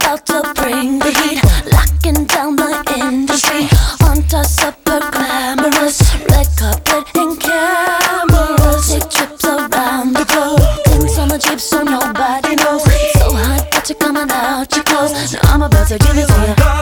about to bring the heat, locking down the industry. On toss up her glamorous red carpet and cameras. Take trips around the globe, things on the Jeep so nobody knows. It's so hot that you're coming out your clothes. Now I'm about to give it to you.